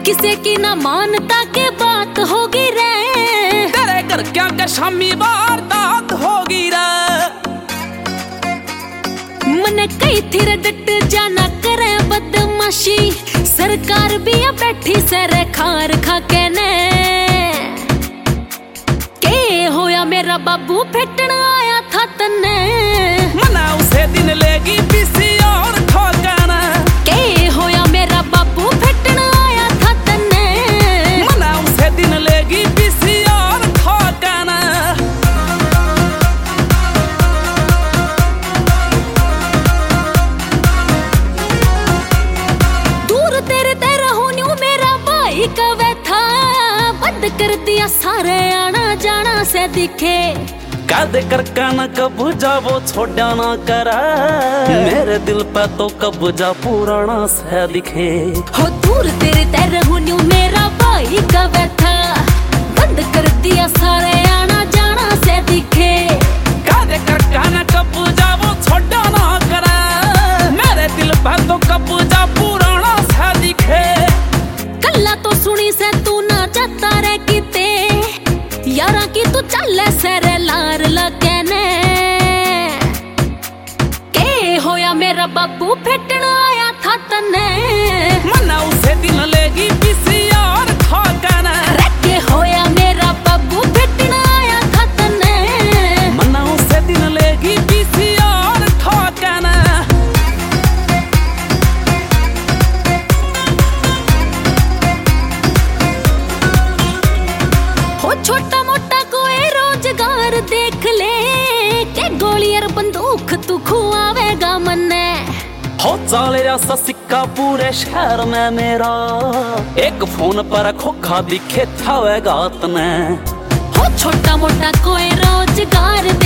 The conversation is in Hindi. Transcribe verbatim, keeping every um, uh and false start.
किसे की ना मानता के बात होगी रे, तेरे घर क्या के शामी वारदात होगी रे। मन कई थिर डट जाना करे बदमाशी, सरकार भी आ बैठी सरे खार खा के ने। के होया मेरा बाबू फेटन आया था तन्ने, मना उसे दिन लेगी पीसी और ठोकना। के होया मेरा बाबू फेटन आया था तन्ने, मना उसे दिन लेगी पीसी और ठोकना। दूर तेरे ते रहूं न्यू मेरा भाई कवे था, बंद कर दिया सारे आना जाना से दिखे। कादे कर काना कब्जा वो छोड़ा ना करा, मेरे दिल पे तो कब्जा पुराना से दिखे। हो दूर तेरे ते रहूं न्यू मेरा भाई कवे था, बंद कर दिया सारे आना जाना से दिखे। कादे कर काना कब्जा वो छोड़ा ना करा, मेरे दिल पे तो कब्जा पुराना से दिखे। कल्ला तो सुनी से तू ना जाता रे किते, यारा की तू चल सरे लार लगने। के होया मेरा बाबू फेटन आया था तन्ने, मना उसे दिन लेगी पीसी और ठोकना। के होया मेरा बाबू फेटन आया था तन्ने, मना उसे दिन लेगी पीसी और ठोकना। हो छोटा मोटा कोई रोजगार देख ले, के गोली और बंदूक तू खुआवेगा मन्ने। हो चाले जैसा सिक्का पूरे शहर में मेरा, एक फोन पर खोखा दिखे था वे गात ने। हो छोटा मोटा कोई रोजगार